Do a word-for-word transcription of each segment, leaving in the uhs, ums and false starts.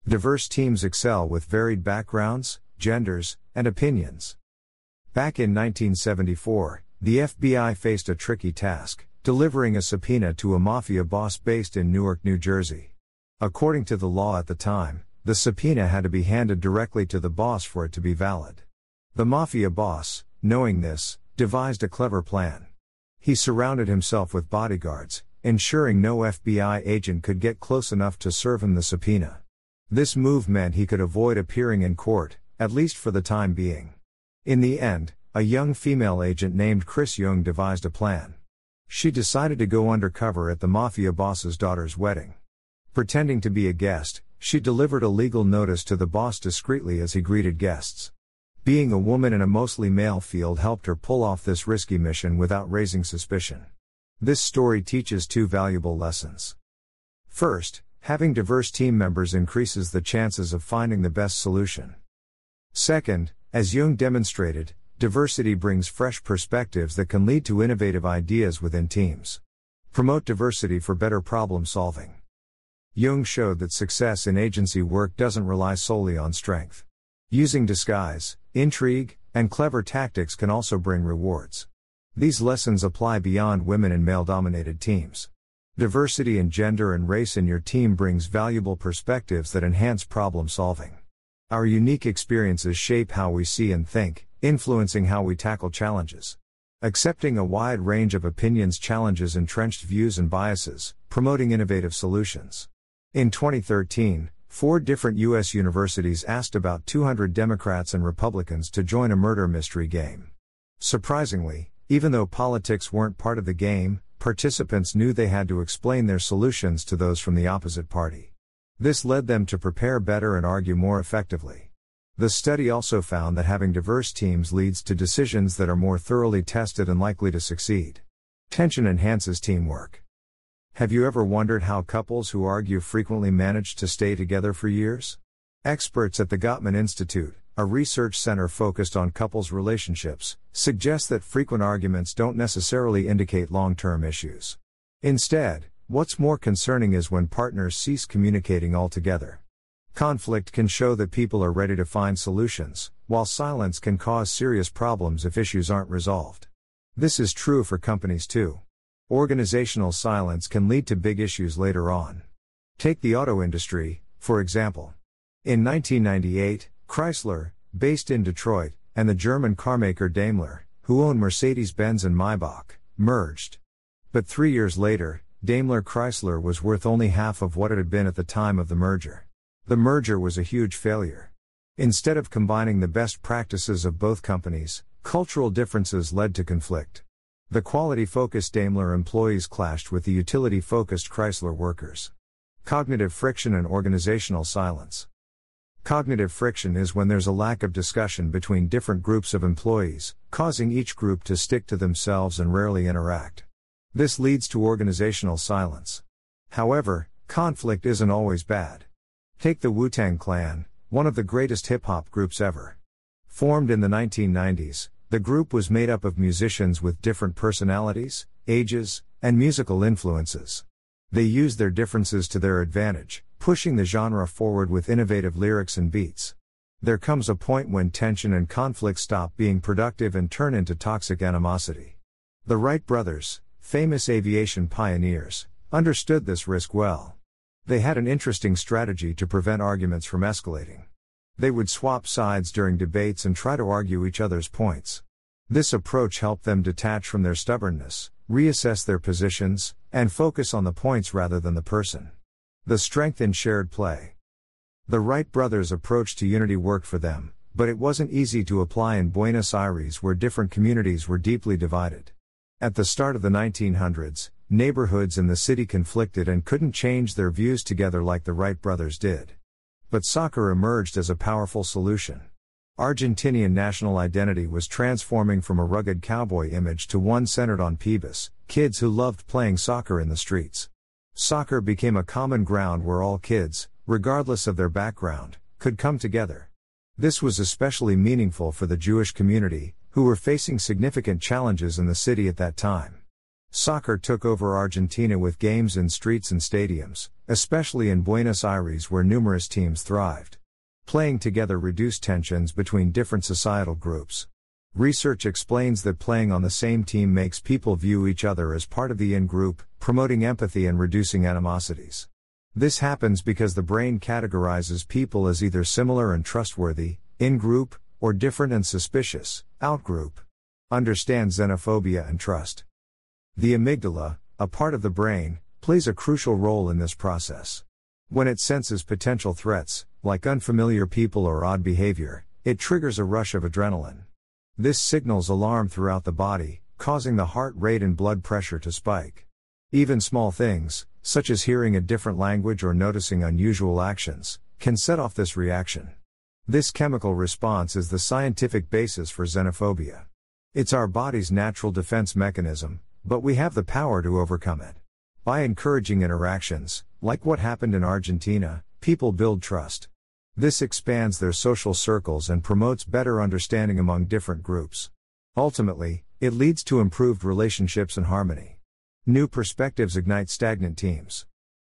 Diverse teams excel with varied backgrounds, genders, and opinions. Back in nineteen seventy-four, the F B I faced a tricky task, delivering a subpoena to a mafia boss based in Newark, New Jersey. According to the law at the time, the subpoena had to be handed directly to the boss for it to be valid. The mafia boss, knowing this, devised a clever plan. He surrounded himself with bodyguards, ensuring no F B I agent could get close enough to serve him the subpoena. This move meant he could avoid appearing in court, at least for the time being. In the end, a young female agent named Chris Young devised a plan. She decided to go undercover at the mafia boss's daughter's wedding. Pretending to be a guest, she delivered a legal notice to the boss discreetly as he greeted guests. Being a woman in a mostly male field helped her pull off this risky mission without raising suspicion. This story teaches two valuable lessons. First, having diverse team members increases the chances of finding the best solution. Second, as Young demonstrated, diversity brings fresh perspectives that can lead to innovative ideas within teams. Promote diversity for better problem solving. Young showed that success in agency work doesn't rely solely on strength. Using disguise, intrigue, and clever tactics can also bring rewards. These lessons apply beyond women in male-dominated teams. Diversity in gender and race in your team brings valuable perspectives that enhance problem solving. Our unique experiences shape how we see and think, influencing how we tackle challenges. Accepting a wide range of opinions challenges entrenched views and biases, promoting innovative solutions. In twenty thirteen, four different U S universities asked about two hundred Democrats and Republicans to join a murder mystery game. Surprisingly, even though politics weren't part of the game, participants knew they had to explain their solutions to those from the opposite party. This led them to prepare better and argue more effectively. The study also found that having diverse teams leads to decisions that are more thoroughly tested and likely to succeed. Tension enhances teamwork. Have you ever wondered how couples who argue frequently manage to stay together for years? Experts at the Gottman Institute, a research center focused on couples' relationships, suggest that frequent arguments don't necessarily indicate long-term issues. Instead, what's more concerning is when partners cease communicating altogether. Conflict can show that people are ready to find solutions, while silence can cause serious problems if issues aren't resolved. This is true for companies too. Organizational silence can lead to big issues later on. Take the auto industry, for example. In nineteen ninety-eight, Chrysler, based in Detroit, and the German carmaker Daimler, who own Mercedes-Benz and Maybach, merged. But three years later, Daimler Chrysler was worth only half of what it had been at the time of the merger. The merger was a huge failure. Instead of combining the best practices of both companies, cultural differences led to conflict. The quality-focused Daimler employees clashed with the utility-focused Chrysler workers. Cognitive friction and organizational silence. Cognitive friction is when there's a lack of discussion between different groups of employees, causing each group to stick to themselves and rarely interact. This leads to organizational silence. However, conflict isn't always bad. Take the Wu-Tang Clan, one of the greatest hip-hop groups ever. Formed in the nineteen nineties, the group was made up of musicians with different personalities, ages, and musical influences. They used their differences to their advantage, pushing the genre forward with innovative lyrics and beats. There comes a point when tension and conflict stop being productive and turn into toxic animosity. The Wright brothers, famous aviation pioneers, understood this risk well. They had an interesting strategy to prevent arguments from escalating. They would swap sides during debates and try to argue each other's points. This approach helped them detach from their stubbornness, reassess their positions, and focus on the points rather than the person. The strength in shared play. The Wright brothers' approach to unity worked for them, but it wasn't easy to apply in Buenos Aires where different communities were deeply divided. At the start of the nineteen hundreds, neighborhoods in the city conflicted and couldn't change their views together like the Wright brothers did. But soccer emerged as a powerful solution. Argentinian national identity was transforming from a rugged cowboy image to one centered on pibes, kids who loved playing soccer in the streets. Soccer became a common ground where all kids, regardless of their background, could come together. This was especially meaningful for the Jewish community, who were facing significant challenges in the city at that time. Soccer took over Argentina with games in streets and stadiums, especially in Buenos Aires where numerous teams thrived. Playing together reduced tensions between different societal groups. Research explains that playing on the same team makes people view each other as part of the in-group, promoting empathy and reducing animosities. This happens because the brain categorizes people as either similar and trustworthy, in-group, or different and suspicious, out-group. Understand xenophobia and trust. The amygdala, a part of the brain, plays a crucial role in this process. When it senses potential threats, like unfamiliar people or odd behavior, it triggers a rush of adrenaline. This signals alarm throughout the body, causing the heart rate and blood pressure to spike. Even small things, such as hearing a different language or noticing unusual actions, can set off this reaction. This chemical response is the scientific basis for xenophobia. It's our body's natural defense mechanism, but we have the power to overcome it. By encouraging interactions, like what happened in Argentina, people build trust. This expands their social circles and promotes better understanding among different groups. Ultimately, it leads to improved relationships and harmony. New perspectives ignite stagnant teams.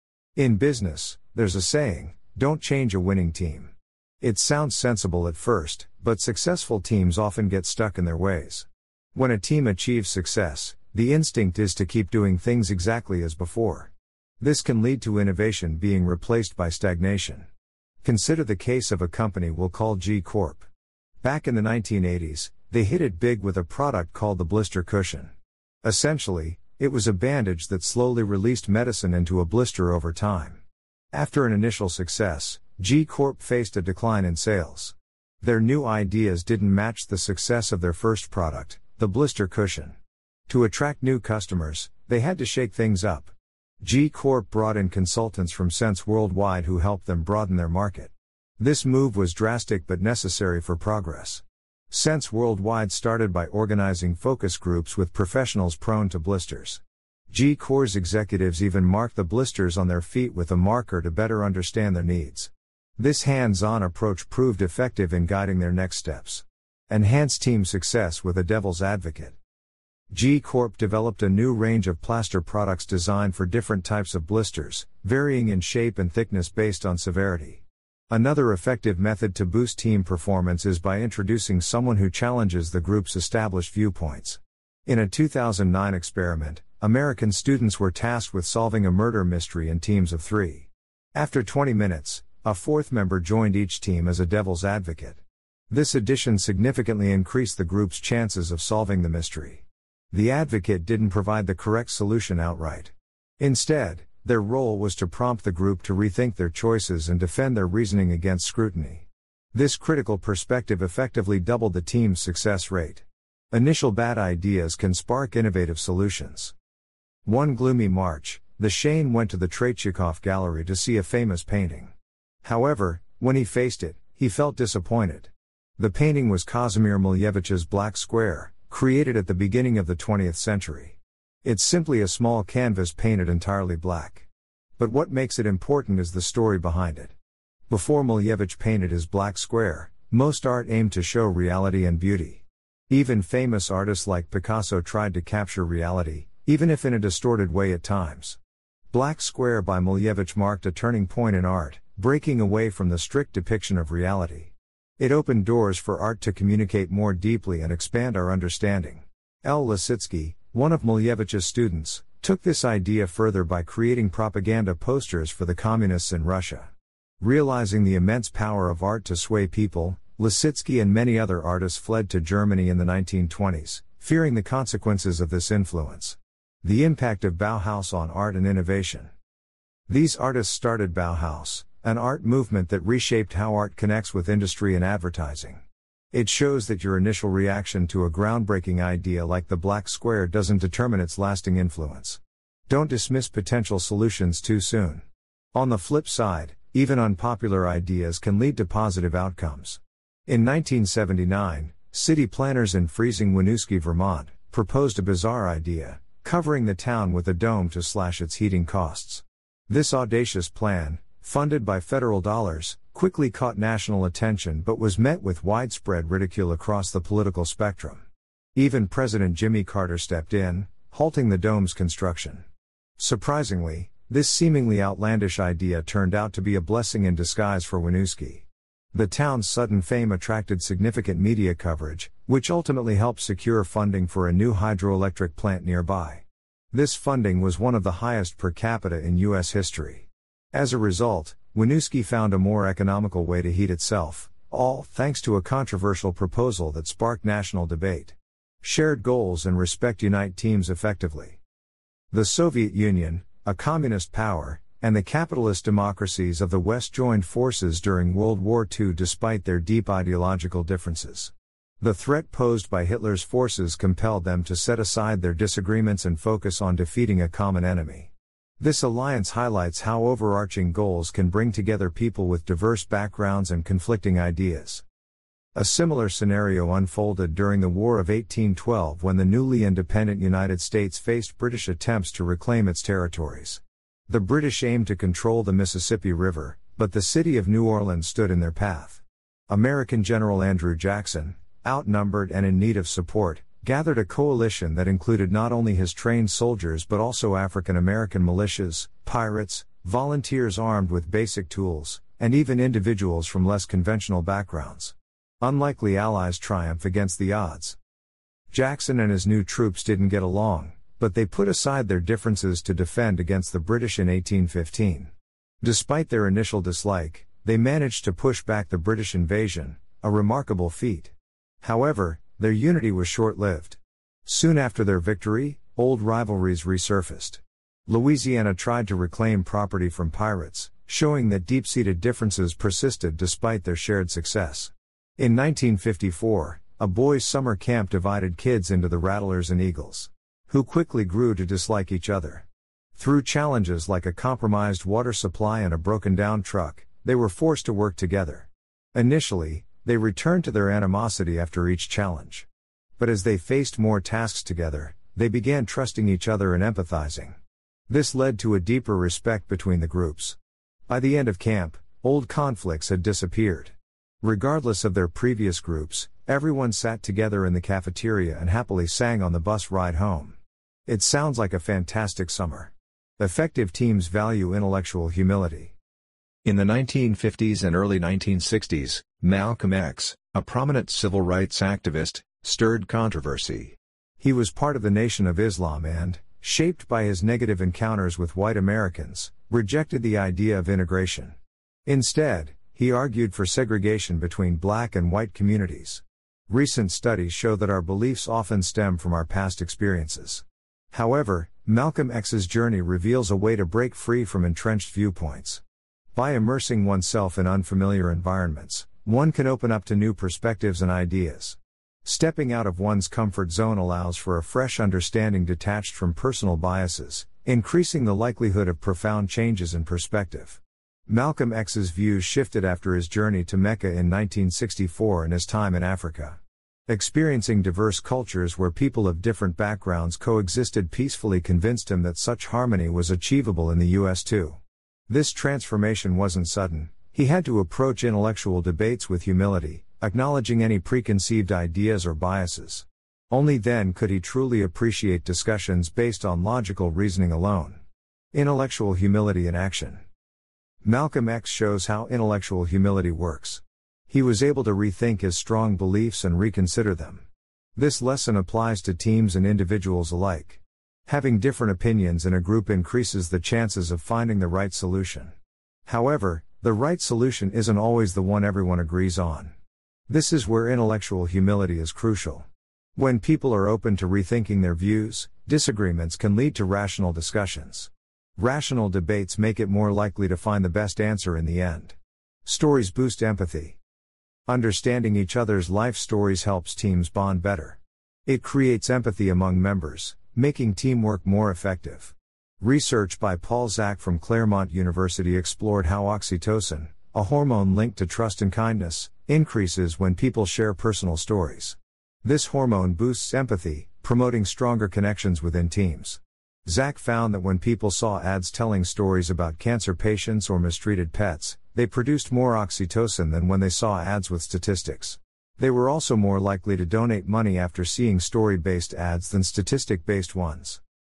In business, there's a saying, don't change a winning team. It sounds sensible at first, but successful teams often get stuck in their ways. When a team achieves success, the instinct is to keep doing things exactly as before. This can lead to innovation being replaced by stagnation. Consider the case of a company we'll call G Corp. Back in the nineteen eighties, they hit it big with a product called the blister cushion. Essentially, it was a bandage that slowly released medicine into a blister over time. After an initial success, G Corp faced a decline in sales. Their new ideas didn't match the success of their first product, the blister cushion. To attract new customers, they had to shake things up. G Corp brought in consultants from Sense Worldwide who helped them broaden their market. This move was drastic but necessary for progress. Sense Worldwide started by organizing focus groups with professionals prone to blisters. G Corp's executives even marked the blisters on their feet with a marker to better understand their needs. This hands-on approach proved effective in guiding their next steps. Enhanced team success with a devil's advocate. G Corp developed a new range of plaster products designed for different types of blisters, varying in shape and thickness based on severity. Another effective method to boost team performance is by introducing someone who challenges the group's established viewpoints. In a two thousand nine experiment, American students were tasked with solving a murder mystery in teams of three. After twenty minutes, a fourth member joined each team as a devil's advocate. This addition significantly increased the group's chances of solving the mystery. The advocate didn't provide the correct solution outright. Instead, their role was to prompt the group to rethink their choices and defend their reasoning against scrutiny. This critical perspective effectively doubled the team's success rate. Initial bad ideas can spark innovative solutions. One gloomy March, the Shane went to the Tretyakov Gallery to see a famous painting. However, when he faced it, he felt disappointed. The painting was Kazimir Malevich's Black Square, created at the beginning of the twentieth century. It's simply a small canvas painted entirely black. But what makes it important is the story behind it. Before Malevich painted his Black Square, most art aimed to show reality and beauty. Even famous artists like Picasso tried to capture reality, even if in a distorted way at times. Black Square by Malevich marked a turning point in art, breaking away from the strict depiction of reality. It opened doors for art to communicate more deeply and expand our understanding. L. Lisitsky, one of Malevich's students, took this idea further by creating propaganda posters for the communists in Russia. Realizing the immense power of art to sway people, Lisitsky and many other artists fled to Germany in the nineteen twenties, fearing the consequences of this influence. The impact of Bauhaus on art and innovation. These artists started Bauhaus, an art movement that reshaped how art connects with industry and advertising. It shows that your initial reaction to a groundbreaking idea like the Black Square doesn't determine its lasting influence. Don't dismiss potential solutions too soon. On the flip side, even unpopular ideas can lead to positive outcomes. In nineteen seventy-nine, city planners in freezing Winooski, Vermont, proposed a bizarre idea, covering the town with a dome to slash its heating costs. This audacious plan, funded by federal dollars, quickly caught national attention but was met with widespread ridicule across the political spectrum. Even President Jimmy Carter stepped in, halting the dome's construction. Surprisingly, this seemingly outlandish idea turned out to be a blessing in disguise for Winooski. The town's sudden fame attracted significant media coverage, which ultimately helped secure funding for a new hydroelectric plant nearby. This funding was one of the highest per capita in U S history. As a result, Winooski found a more economical way to heat itself, all thanks to a controversial proposal that sparked national debate. Shared goals and respect unite teams effectively. The Soviet Union, a communist power, and the capitalist democracies of the West joined forces during World War Two despite their deep ideological differences. The threat posed by Hitler's forces compelled them to set aside their disagreements and focus on defeating a common enemy. This alliance highlights how overarching goals can bring together people with diverse backgrounds and conflicting ideas. A similar scenario unfolded during the War of eighteen twelve when the newly independent United States faced British attempts to reclaim its territories. The British aimed to control the Mississippi River, but the city of New Orleans stood in their path. American General Andrew Jackson, outnumbered and in need of support, gathered a coalition that included not only his trained soldiers but also African American militias, pirates, volunteers armed with basic tools, and even individuals from less conventional backgrounds. Unlikely allies triumph against the odds. Jackson and his new troops didn't get along, but they put aside their differences to defend against the British in eighteen fifteen. Despite their initial dislike, they managed to push back the British invasion, a remarkable feat. However, their unity was short-lived. Soon after their victory, old rivalries resurfaced. Louisiana tried to reclaim property from pirates, showing that deep-seated differences persisted despite their shared success. In nineteen fifty-four, a boys' summer camp divided kids into the Rattlers and Eagles, who quickly grew to dislike each other. Through challenges like a compromised water supply and a broken-down truck, they were forced to work together. Initially, they returned to their animosity after each challenge. But as they faced more tasks together, they began trusting each other and empathizing. This led to a deeper respect between the groups. By the end of camp, old conflicts had disappeared. Regardless of their previous groups, everyone sat together in the cafeteria and happily sang on the bus ride home. It sounds like a fantastic summer. Effective teams value intellectual humility. In the nineteen fifties and early nineteen sixties, Malcolm X, a prominent civil rights activist, stirred controversy. He was part of the Nation of Islam and, shaped by his negative encounters with white Americans, rejected the idea of integration. Instead, he argued for segregation between black and white communities. Recent studies show that our beliefs often stem from our past experiences. However, Malcolm X's journey reveals a way to break free from entrenched viewpoints. By immersing oneself in unfamiliar environments, one can open up to new perspectives and ideas. Stepping out of one's comfort zone allows for a fresh understanding detached from personal biases, increasing the likelihood of profound changes in perspective. Malcolm X's views shifted after his journey to Mecca in nineteen sixty-four and his time in Africa. Experiencing diverse cultures where people of different backgrounds coexisted peacefully convinced him that such harmony was achievable in the U S too. This transformation wasn't sudden. He had to approach intellectual debates with humility, acknowledging any preconceived ideas or biases. Only then could he truly appreciate discussions based on logical reasoning alone. Intellectual humility in action. Malcolm X shows how intellectual humility works. He was able to rethink his strong beliefs and reconsider them. This lesson applies to teams and individuals alike. Having different opinions in a group increases the chances of finding the right solution. However, the right solution isn't always the one everyone agrees on. This is where intellectual humility is crucial. When people are open to rethinking their views, disagreements can lead to rational discussions. Rational debates make it more likely to find the best answer in the end. Stories boost empathy. Understanding each other's life stories helps teams bond better. It creates empathy among members, making teamwork more effective. Research by Paul Zak from Claremont University explored how oxytocin, a hormone linked to trust and kindness, increases when people share personal stories. This hormone boosts empathy, promoting stronger connections within teams. Zak found that when people saw ads telling stories about cancer patients or mistreated pets, they produced more oxytocin than when they saw ads with statistics. They were also more likely to donate money after seeing story-based ads than statistic-based ones.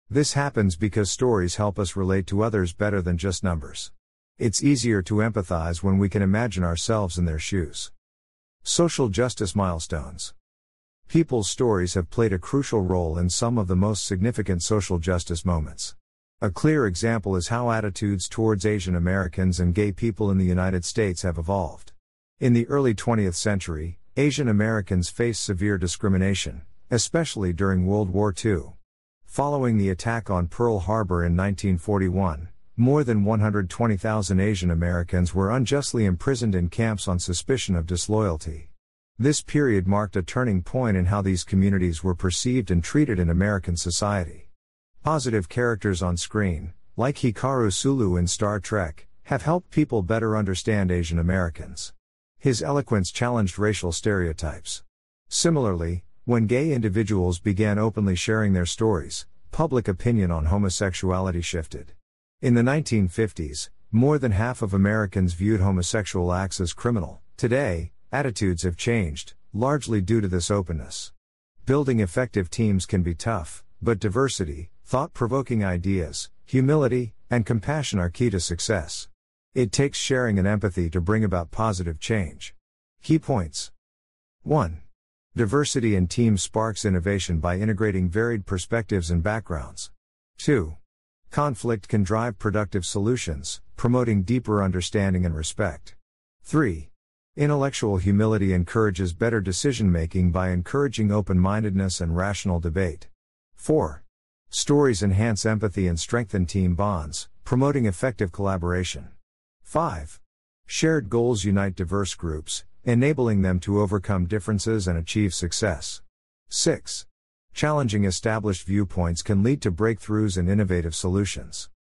This happens because stories help us relate to others better than just numbers. It's easier to empathize when we can imagine ourselves in their shoes. Social justice milestones. People's stories have played a crucial role in some of the most significant social justice moments. A clear example is how attitudes towards Asian Americans and gay people in the United States have evolved. In the early twentieth century, Asian Americans faced severe discrimination, especially during World War Two. Following the attack on Pearl Harbor in nineteen forty-one, more than one hundred twenty thousand Asian Americans were unjustly imprisoned in camps on suspicion of disloyalty. This period marked a turning point in how these communities were perceived and treated in American society. Positive characters on screen, like Hikaru Sulu in Star Trek, have helped people better understand Asian Americans. His eloquence challenged racial stereotypes. Similarly, when gay individuals began openly sharing their stories, public opinion on homosexuality shifted. In the nineteen fifties, more than half of Americans viewed homosexual acts as criminal. Today, attitudes have changed, largely due to this openness. Building effective teams can be tough, but diversity, thought-provoking ideas, humility, and compassion are key to success. It takes sharing and empathy to bring about positive change. Key points. one. Diversity in teams sparks innovation by integrating varied perspectives and backgrounds. two. Conflict can drive productive solutions, promoting deeper understanding and respect. three. Intellectual humility encourages better decision-making by encouraging open-mindedness and rational debate. four. Stories enhance empathy and strengthen team bonds, promoting effective collaboration. five. Shared goals unite diverse groups, enabling them to overcome differences and achieve success. six. Challenging established viewpoints can lead to breakthroughs and innovative solutions.